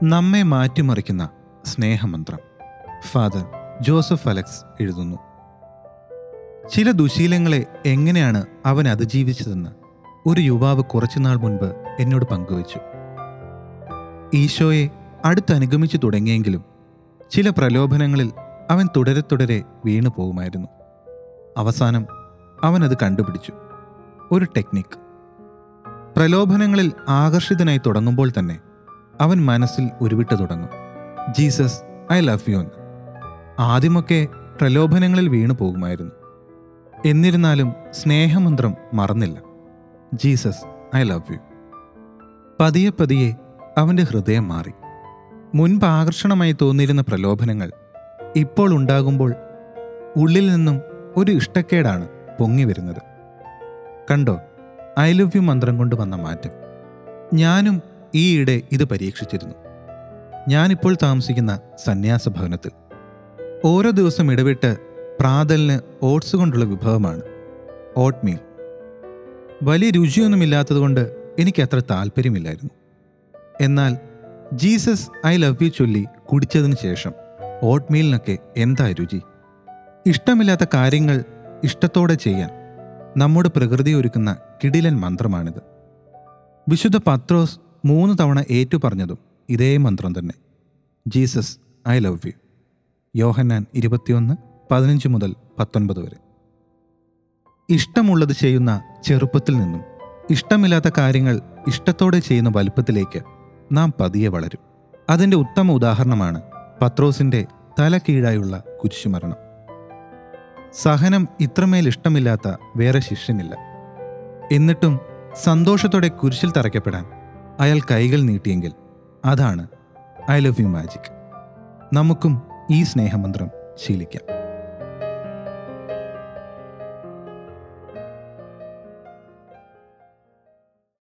നമ്മെ മാറ്റിമറിക്കുന്ന സ്നേഹമന്ത്രം. ഫാദർ ജോസഫ് അലക്സ് എഴുതുന്നു. ചില ദുശീലങ്ങളെ എങ്ങനെയാണ് അവൻ അതിജീവിച്ചതെന്ന് ഒരു യുവാവ് കുറച്ചുനാൾ മുൻപ് എന്നോട് പങ്കുവച്ചു. ഈശോയെ അടുത്തനുഗമിച്ചു തുടങ്ങിയെങ്കിലും ചില പ്രലോഭനങ്ങളിൽ അവൻ തുടരെ വീണു പോകുമായിരുന്നു. അവസാനം അവനത് കണ്ടുപിടിച്ചു. ഒരു ടെക്നിക്ക്. പ്രലോഭനങ്ങളിൽ ആകർഷിതനായി തുടങ്ങുമ്പോൾ തന്നെ അവൻ മനസ്സിൽ ഉരുവിട്ട് തുടങ്ങും, ജീസസ് ഐ ലവ് യു എന്ന്. ആദ്യമൊക്കെ പ്രലോഭനങ്ങളിൽ വീണു പോകുമായിരുന്നു. എന്നിരുന്നാലും സ്നേഹമന്ത്രം മറന്നില്ല, ജീസസ് ഐ ലവ് യു. പതിയെ അവൻ്റെ ഹൃദയം മാറി. മുൻപ് ആകർഷണമായി തോന്നിയിരുന്ന പ്രലോഭനങ്ങൾ ഇപ്പോൾ ഉണ്ടാകുമ്പോൾ ഉള്ളിൽ നിന്നും ഒരു ഇഷ്ടക്കേടാണ് പൊങ്ങി വരുന്നത്. കണ്ടോ, ഐ ലവ് യു മന്ത്രം കൊണ്ട് വന്ന മാറ്റം. ഞാനും ഈയിടെ ഇത് പരീക്ഷിച്ചിരുന്നു. ഞാനിപ്പോൾ താമസിക്കുന്ന സന്യാസ ഭവനത്തിൽ ഓരോ ദിവസം ഇടവിട്ട് പ്രാതലിന് ഓട്സ് കൊണ്ടുള്ള വിഭവമാണ് ഓട്ട് മീൽ. വലിയ രുചിയൊന്നുമില്ലാത്തതുകൊണ്ട് എനിക്ക് അത്ര താല്പര്യമില്ലായിരുന്നു. എന്നാൽ ജീസസ് ഐ ലവ് യു ചൊല്ലി കുടിച്ചതിന് ശേഷം ഓട്ട് മീലിനൊക്കെ എന്താ രുചി! ഇഷ്ടമില്ലാത്ത കാര്യങ്ങൾ ഇഷ്ടത്തോടെ ചെയ്യാൻ നമ്മുടെ പ്രകൃതി ഒരുക്കുന്ന കിടിലൻ മന്ത്രമാണിത്. വിശുദ്ധ പത്രോസ് 3 തവണ ഏറ്റുപറഞ്ഞതും ഇതേ മന്ത്രം തന്നെ, Jesus I love you. Yohannan 21:15-19 വരെ. ഇഷ്ടമുള്ളത് ചെയ്യുന്ന ചെറുപ്പത്തിൽ നിന്നും ഇഷ്ടമില്ലാത്ത കാര്യങ്ങൾ ഇഷ്ടത്തോടെ ചെയ്യുന്ന വലുപ്പത്തിലേക്ക് നാം പതിയെ വളരും. അതിൻ്റെ ഉത്തമ ഉദാഹരണമാണ് പത്രോസിൻ്റെ തല കീഴായുള്ള കുരിശുമരണം. സഹനം ഇത്രമേൽ ഇഷ്ടമില്ലാത്ത വേറെ ശിഷ്യനില്ല. എന്നിട്ടും സന്തോഷത്തോടെ കുരിശിൽ തറയ്ക്കപ്പെടാൻ അയാൾ കൈകൾ നീട്ടിയെങ്കിൽ അതാണ് ഐ ലവ് യു മാജിക്. നമുക്കും ഈ സ്നേഹമന്ത്രം ശീലിക്കാം.